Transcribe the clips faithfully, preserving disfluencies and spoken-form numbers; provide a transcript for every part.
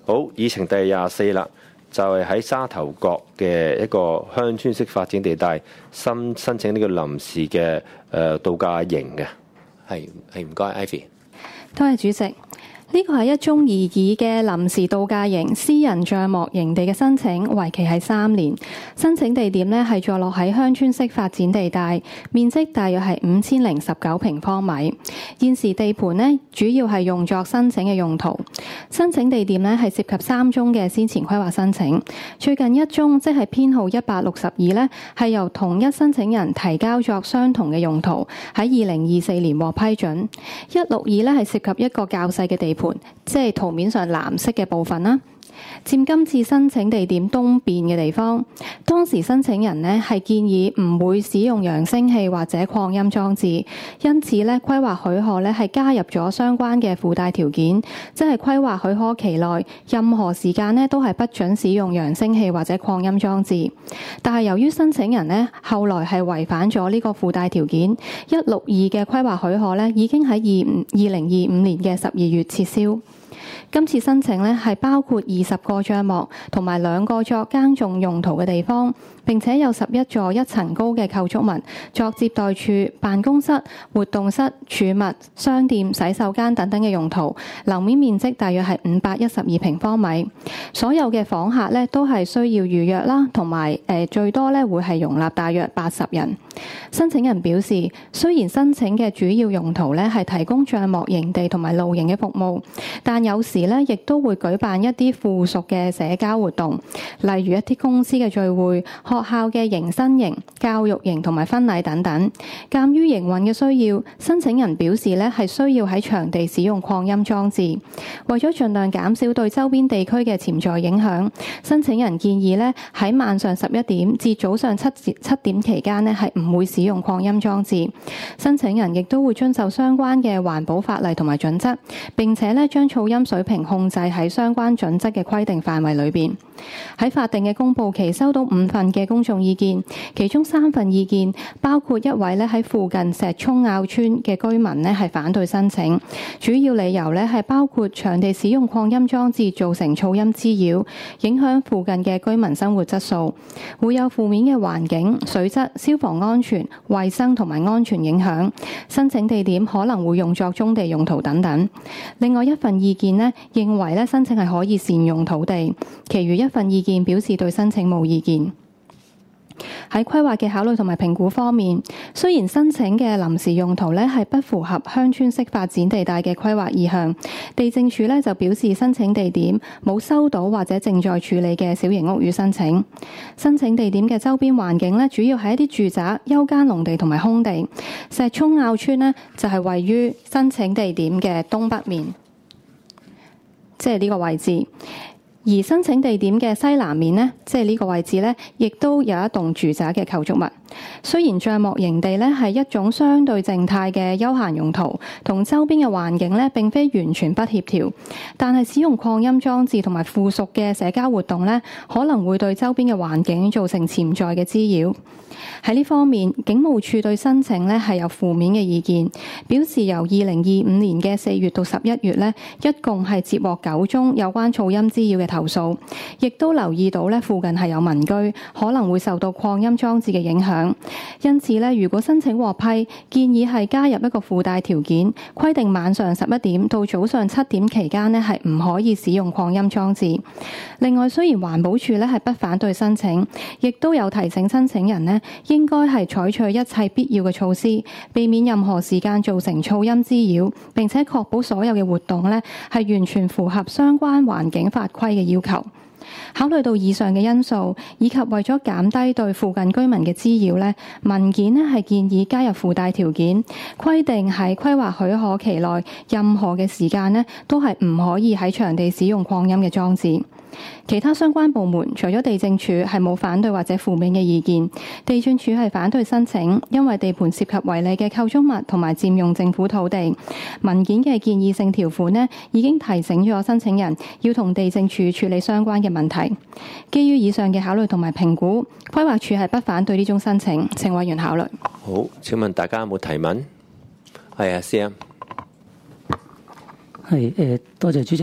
好，議程第廿四啦，就係、是、喺沙頭角嘅一個鄉村式發展地帶，申申請呢個臨時嘅誒、呃、度假營嘅。係係唔該 ，Ivy。 多謝主席。呢個係一宗擬議嘅臨時度假營私人帳幕營地嘅申請，為期係三年。申請地點呢係坐落喺鄉村式發展地帶，面積大約係五千零十九平方米。現時地盤呢主要係用作申請嘅用途。申請地點呢係涉及三宗嘅先前規劃申請，最近一宗即係編號一百六十二呢係由同一申請人提交作相同嘅用途，喺二零二四年獲批准。一六二呢係涉及一個較細嘅地盤。即係圖面上藍色嘅部分啦，佔今次申請地點東邊嘅地方。當時申請人呢係建議唔會使用揚聲器或者擴音裝置，因此呢規劃許可呢係加入咗相關嘅附帶條件，即係規劃許可期內任何時間呢都係不准使用揚聲器或者擴音裝置。但係由於申請人呢後來係違反咗呢個附帶條件，一六二嘅規劃許可呢已經喺二二零二五年嘅十二月撤銷。今次申請呢係包括二十個帳幕同埋兩個作耕種用途嘅地方，並且有十一座一層高嘅構築物作接待處、辦公室、活動室、儲物、商店、洗手間等等嘅用途，樓面面積大約係五百一十二平方米。所有嘅訪客呢都係需要預約啦，同埋誒最多呢會係容納大約八十人。申請人表示，雖然申請嘅主要用途呢係提供帳幕營地同埋露營嘅服務，但有時呢亦都會舉辦一啲附屬嘅社交活動，例如一啲公司嘅聚會、學校嘅迎新營、教育營同埋婚禮等等。鑑於營運嘅需要，申請人表示呢係需要喺場地使用擴音裝置，為咗盡量減少對周邊地區嘅潛在影響，申請人建議呢喺晚上十一點至早上七七點期間呢係唔會使用擴音裝置。申請人亦都會遵守相關嘅環保法例同埋準則，並且呢將噪音水平控制喺相關準則嘅規定範圍裏邊。喺法定嘅公佈期收到五份嘅公眾意見，其中三份意見包括一位呢喺附近石涌坳村嘅居民呢係反對申請，主要理由呢係包括場地使用擴音裝置造成噪音滋擾，影響附近嘅居民生活質素，會有負面嘅環境、水質、消防安全、衛生同埋安全影響，申請地點可能會用作棕地用途等等。另外一份意見呢認為呢申請係可以善用土地，其餘一份意見表示對申請冇意見。喺規劃嘅考慮同埋評估方面，雖然申請嘅臨時用途呢係不符合鄉村式發展地帶嘅規劃意向，地政署呢就表示申請地點冇收到或者正在處理嘅小型屋宇申請。申請地點嘅周邊環境呢，主要係一啲住宅、休耕農地同埋空地。石涌坳村呢就係位於申請地點嘅東北面，即係呢個位置。而申請地點嘅西南面呢，即係呢個位置呢，亦都有一棟住宅嘅構築物。雖然帳幕營地呢係一種相對靜態嘅休閒用途，同周邊嘅環境呢並非完全不協調，但係使用擴音裝置同埋附屬嘅社交活動呢，可能會對周邊嘅環境造成潛在嘅滋擾。喺呢方面，警務處對申請呢係有負面嘅意見，表示由二零二五年嘅四月到十一月呢，一共係接獲九宗有關噪音滋擾嘅投訴，亦都留意到呢附近係有民居，可能會受到擴音裝置嘅影響。因此呢，如果申請獲批，建議係加入一個附帶條件，規定晚上十一點到早上七點期間呢係唔可以使用擴音裝置。另外，雖然環保署呢係不反對申請，亦都有提醒申請人呢應該係採取一切必要嘅措施，避免任何時間造成噪音滋擾，並且確保所有嘅活動呢係完全符合相關環境法規嘅要求。考慮到以上嘅因素，以及為咗減低對附近居民嘅滋擾呢，文件呢係建議加入附帶條件，規定喺規劃許可期內任何嘅時間呢都係唔可以喺場地使用擴音嘅裝置。其他相關部門除咗地政署係冇反對或者負面嘅意見，地政署係反對申請，因為地盤涉及違例嘅構築物同埋佔用政府土地。文件嘅建議性條款呢已經提醒咗申請人要同地政署處理相關嘅問題。基於以上嘅考慮同埋評估，規劃署係不反對呢種申請，請委員考慮。 好，請問大家有冇提問？係啊，C M。 係誒，多謝主席。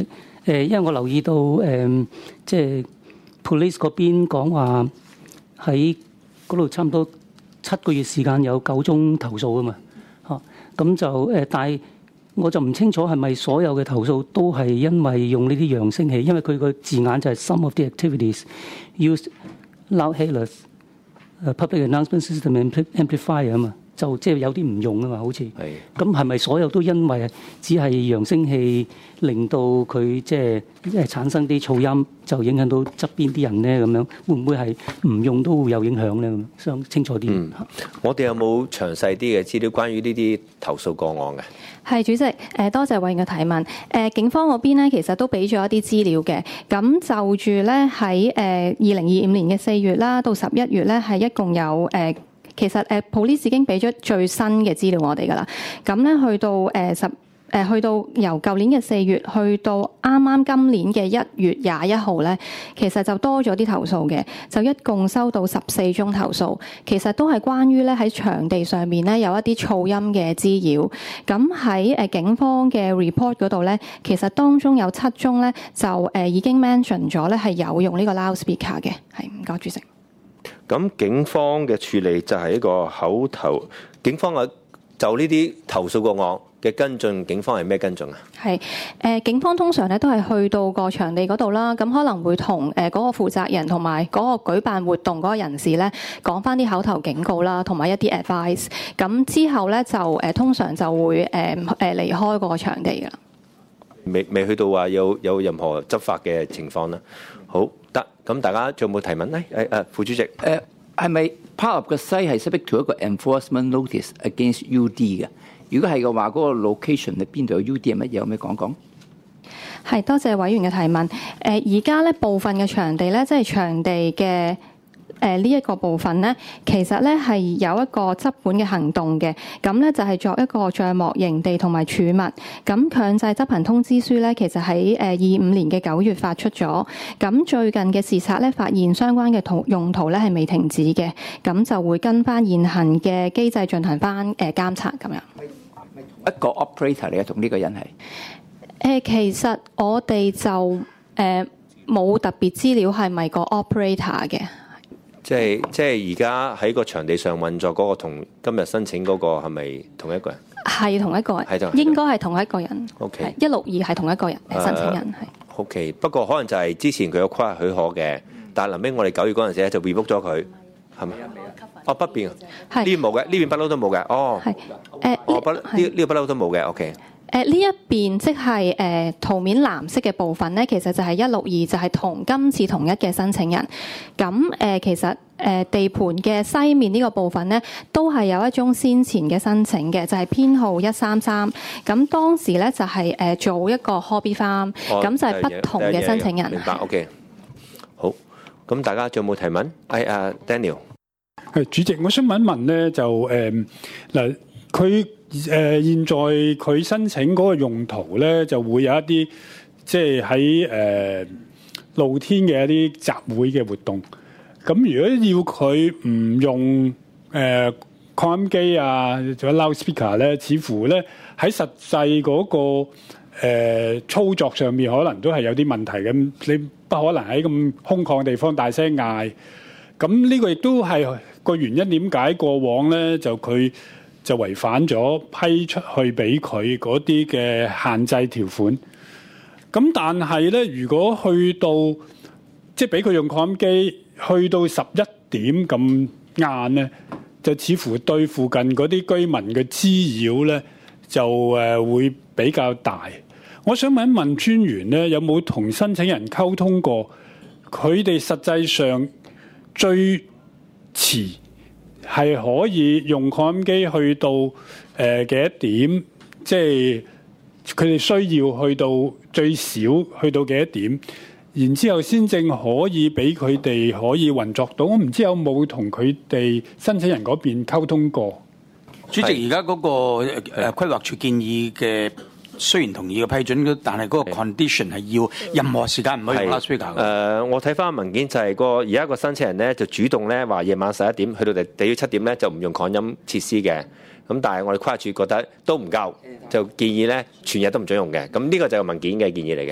誒，因為我留意到誒，即係 police 嗰邊講話喺嗰度差唔多七個月時間有九宗投訴啊嘛，嚇咁就誒，但係我就唔清楚係咪所有嘅投訴都係因為用呢啲揚聲器，因為佢個字眼就係 some of the activities use loud hailers、uh, public announcement system amplifier 啊嘛。就即係有啲唔用啊嘛，好似咁係咪所有都因為只係揚聲器令到佢即係即係產生啲噪音，就影響到側邊啲人咧？咁樣會唔會係唔用都會有影響咧？咁想清楚啲。嗯， 我哋有冇詳細啲嘅資料關於呢啲投訴個案嘅？ 係主席，誒多謝委員嘅提問。誒警方嗰邊咧，其實都俾咗一啲資料嘅。咁就住咧喺誒二零二五年嘅四月啦，到十一月咧，係一共有誒。呃其實誒 police 已經俾咗最新嘅資料我哋㗎啦，咁咧去到誒十誒去到由舊年嘅四月去到啱啱今年嘅一月廿一號咧，其實就多咗啲投訴嘅，就一共收到十四宗投訴，其實都係關於咧喺場地上面咧有一啲噪音嘅滋擾。咁喺誒警方嘅 report 嗰度咧，其實當中有七宗咧就誒已經 mention 咗咧係有用呢個 loudspeaker 嘅。係，唔該主席。 咁警方嘅處理就係一個口頭，警方嘅就呢啲投訴個案嘅跟進，警方係咩跟進啊？係誒、 呃，警方通常咧都係去到個場地嗰度啦，咁可能會同誒嗰個負責人同埋嗰個舉辦活動嗰個人士咧講翻啲口頭警告啦，同埋一啲 advice。咁之後咧就誒、呃、通常就會誒誒離開嗰個場地㗎啦。 未未去到話有有任何執法嘅情況啦。好得，咁大家仲有冇提問咧？誒誒，副主席， 誒係咪 part of 個 site 係 subject to 一個 enforcement notice against U D 嘅？如果係嘅話，嗰、那個 location 喺邊度有 U D 係乜嘢？有咩講講？ 係，多謝委員嘅提問。誒而家咧部分嘅場地咧，即係場地嘅。誒呢一個部分咧，其實咧係有一個執管嘅行動嘅，咁咧就係作一個帳幕營地同埋儲物，咁強制執行通知書咧，其實喺誒二五年嘅九月發出咗，咁最近嘅視察咧，發現相關嘅圖用途咧係未停止嘅，咁就會跟翻現行嘅機制進行翻誒監察咁樣。 一個 operator 嚟嘅，同呢個人係誒、 呃，其實我哋就誒冇、呃、特別資料係咪個 operator 嘅。 即係即係而家喺個場地上運作嗰個同今日申請嗰個係咪同一個人？係同一個人， 係就應該係同一個人。 OK， 一六二係同一個人、uh, 申請人係。 OK，不過可能就係之前佢有規劃許可嘅，但係臨尾我哋九月嗰陣時咧就 rebook 咗佢，係咪？哦，北邊呢邊冇嘅，呢邊不嬲都冇嘅。哦，係誒，哦不呢呢個不嬲都冇嘅。OK。 誒呢一邊即係誒圖面藍色嘅部分咧，其實就係一六二，就係同今次同一嘅申請人。咁誒、呃、其實誒、呃、地盤嘅西面呢個部分咧，都係有一宗先前嘅申請嘅，就係、是、編號一三三。咁當時咧就係、是、誒、呃、做一個 hobby farm，咁、哦、就係不同嘅申請人。 明白 OK。好，咁大家仲有冇提問？係啊 Daniel。 係主席，我想問一問咧，就誒嗱佢。誒、呃、現在佢申請嗰個用途咧，就會有一啲即係喺誒露天嘅一啲集會嘅活動。咁如果要佢唔用誒擴音機啊，仲有 loudspeaker 咧，似乎咧喺實際嗰、那個、呃、操作上面，可能都係有啲問題嘅。你不可能喺咁空曠嘅地方大聲嗌。咁呢個亦都係個原因，點解過往咧就佢就違反咗批出去俾佢嗰啲嘅限制條款。咁但係咧，如果去到即係俾佢用擴音機，去到十一點咁晏咧，就似乎對附近嗰啲居民嘅滋擾咧，就誒會比較大。我想問一問專員咧，有冇同申請人溝通過？佢哋實際上最遲係可以用擴音機去到誒幾多點？即係佢哋需要去到最少去到幾多點？然之後先正可以俾佢哋可以運作到。我唔知有冇同佢哋申請人嗰邊溝通過。 主席，而家嗰個誒規劃署建議嘅，雖然同意嘅批准，但係嗰個 condition 係要任何時間唔可以 loudspeaker 嘅。 誒，我睇翻文件就係個而家個申請人咧就主動咧話夜晚十一點去到第第要七點咧就唔用擴音設施嘅。咁但係我哋規劃署覺得都唔夠，就建議咧全日都唔準用嘅。咁呢個就係文件嘅建議嚟嘅。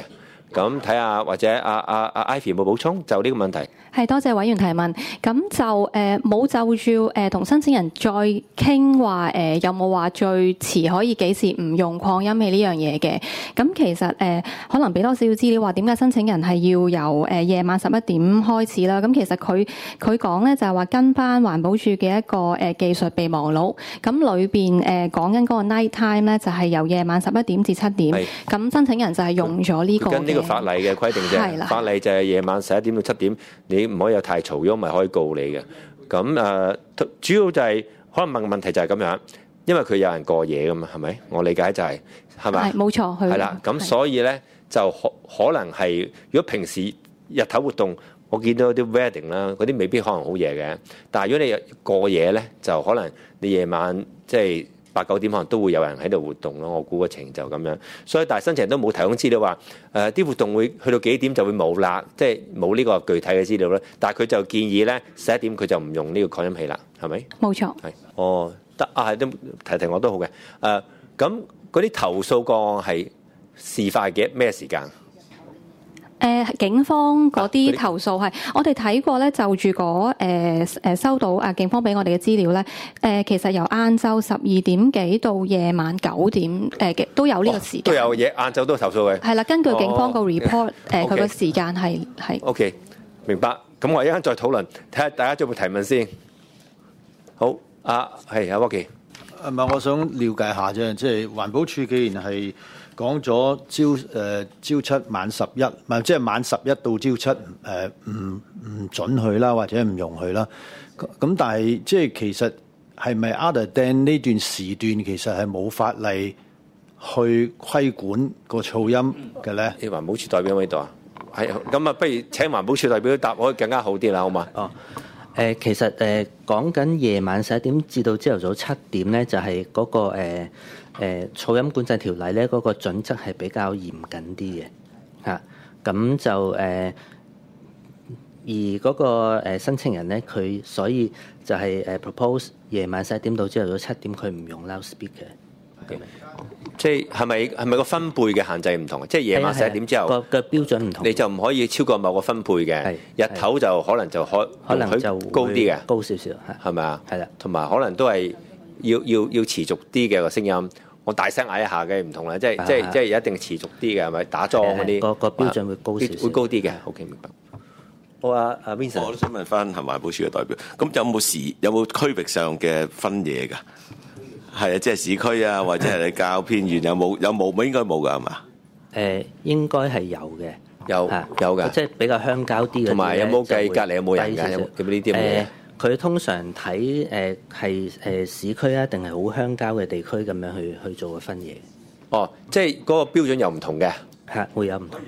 咁睇下或者阿阿阿 Ivy 有冇補充就呢個問題？ 係多謝委員提問。咁就誒冇、呃、就住誒同申請人再傾話誒有冇話最遲可以幾時唔用擴音器呢樣嘢嘅？咁其實誒、呃、可能俾多少少資料話點解申請人係要由誒、呃、夜晚十一點開始啦？咁其實佢佢講咧就係話跟翻環保署嘅一個誒、呃、技術備忘錄，咁裏邊誒講緊嗰個 night time 咧就係由夜晚十一點至七點。咁申請人就係用咗呢、這個跟呢個法例嘅規定啫。法例就係夜晚十一點到七點，你唔可以有太嘈，如果唔係可以告你嘅。咁誒、呃，主要就係、是、可能問問題就係咁樣，因為佢有人過夜噶嘛，係咪？我理解就係係咪？ 係冇錯， 係啦。咁所以咧就可可能係，如果平時日頭活動，我見到啲 wedding 啦，嗰啲未必可能好夜嘅。但係如果你過夜咧，就可能你夜晚即係八九點可能都會有人喺度活動咯。我估個情就咁樣。所以但係申請人都冇提供資料話誒啲活動會去到幾點就會冇啦，即係冇呢個具體嘅資料咧。但係佢就建議咧十一點佢就唔用呢個擴音器啦，係咪？ 冇錯。 係哦，得啊，係都提提我都好嘅。誒咁嗰啲投訴個案係事發嘅咩時間？ 誒、呃、警方嗰啲投訴係、啊、我哋睇過咧，就住嗰誒誒收到啊警方俾我哋嘅資料咧，誒、呃、其實由晏晝十二點幾到夜晚九點誒嘅、呃、都有呢個時間， 都有嘢晏晝都投訴嘅。係啦，根據警方個 report，誒佢個時間係係。 O K，明白。咁我一陣再討論，睇下大家有冇提問先。好，啊係阿 Rocky。 唔係，我想了解下啫，即係環保署既然係講咗朝誒、呃、朝七晚十一，唔係即係晚十一到朝七誒唔唔準許啦，或者唔容許啦。咁但係即係其實係咪 other than 呢段時段其實係冇法例去規管個噪音嘅咧？ 你環保署代表喺度啊？係咁啊，不如請環保署代表答我更加好啲啦，好嘛？ 哦。誒、呃、其實誒講緊夜晚十一點至到朝頭早七點咧，就係、是、嗰、那個誒誒、呃呃、噪音管制條例咧，嗰、那個準則係比較嚴謹啲嘅嚇。咁、啊、就誒、呃、而嗰個誒申請人咧，佢所以就係誒 propose 夜晚十一點到朝頭早七點，佢唔用 loudspeaker。 即係係咪係咪個分貝嘅限制唔同？即係夜晚十一點之後個個標準唔同， 你就唔可以超過某個分貝嘅。日頭就可能就可可能就高啲嘅， 高少少係咪啊？ 係啦， 同埋可能都係要要要持續啲嘅個聲音。我大聲嗌一下嘅唔同啦，即係即係即係一定持續啲嘅，係咪打樁嗰啲？ 個個標準會高少少， 會高啲嘅。OK，明白。好啊，阿 Vincent， 我都想問翻環保署嘅代表，咁有冇時有冇區域上嘅分野㗎？係啊，即係市區啊，或者係你較偏遠，有冇有冇？應該冇㗎，係嘛？ 誒，應該係有嘅， 有有㗎， 即係比較鄉郊啲嘅。 同埋有冇計隔離有冇人㗎？有冇呢啲嘢？ 佢通常睇誒係誒市區啊，定係好鄉郊嘅地區咁樣去去做嘅分野。 哦，即係嗰個標準又唔同嘅， 係會有唔同。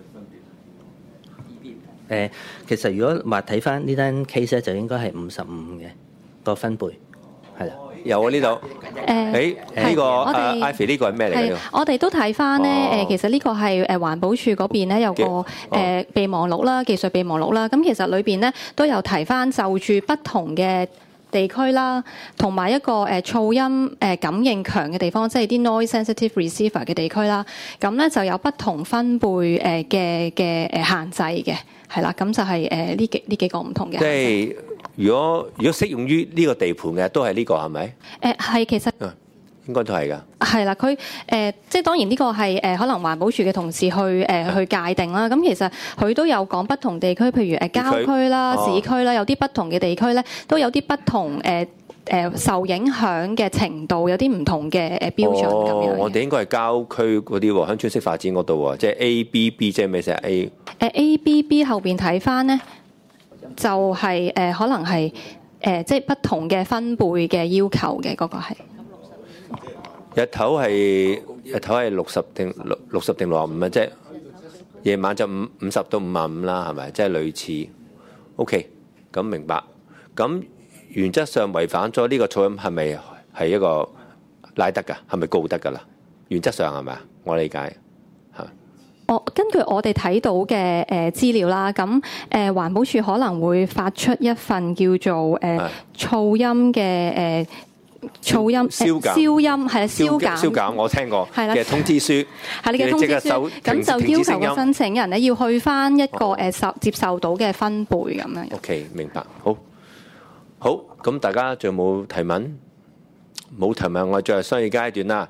誒，其實如果話睇翻呢單 case 咧，就應該係五十五嘅個分貝，係啦。有啊，呢度。誒， 呢個阿 Ivy 呢個係咩嚟嘅？ 我哋都睇翻咧，誒，其實呢個係誒環保署嗰邊咧有個誒備忘錄啦，技術備忘錄啦。咁其實裏邊咧都有提翻就住不同嘅地區啦，同埋一個誒噪音誒感應強嘅地方，即係啲 noise sensitive receiver 嘅地區啦。咁咧就有不同分貝誒嘅嘅誒限制嘅，係啦。咁就係誒呢幾呢幾個唔同嘅。 即係如果如果適用於呢個地盤嘅，都係呢個係咪？ 誒係其實。 應該都係㗎。 係啦，佢誒、呃、即係當然呢個係誒、呃、可能環保署嘅同事去誒、呃、去界定啦。咁其實佢都有講不同地區，譬如誒郊區啦、 哦、 市區啦，有啲不同嘅地區咧，都有啲不同誒誒、呃、受影響嘅程度，有啲唔同嘅誒標準咁樣。 哦，我哋應該係郊區嗰啲喎，鄉村式發展嗰度喎，即係 A B B 即係咩先 A？誒、 呃、A B B 後邊睇翻咧，就係、是、誒、呃、可能係誒、呃、即係不同嘅分貝嘅要求嘅嗰、那個係。 日頭係日頭係六十定六六十定六十五啊，即係夜晚就五五十到五十五啦，係咪？即係類似。OK，咁明白。咁原則上違反咗呢個噪音係咪係一個拉得㗎？係咪告得㗎啦？原則上係咪啊？我理解係。 我根據我哋睇到嘅誒資料啦，咁誒、呃、環保署可能會發出一份叫做誒、呃、噪音嘅誒。呃噪音、 消減消音係啊，消減消減我聽過係啦嘅通知書， 係你嘅通知書， 即刻收咁停就要求停止聲音個申請人咧要去翻一個哦誒受接受到嘅分貝咁樣。 OK，明白。好，好，咁大家仲有冇提問？冇提問，我進入商議階段啦。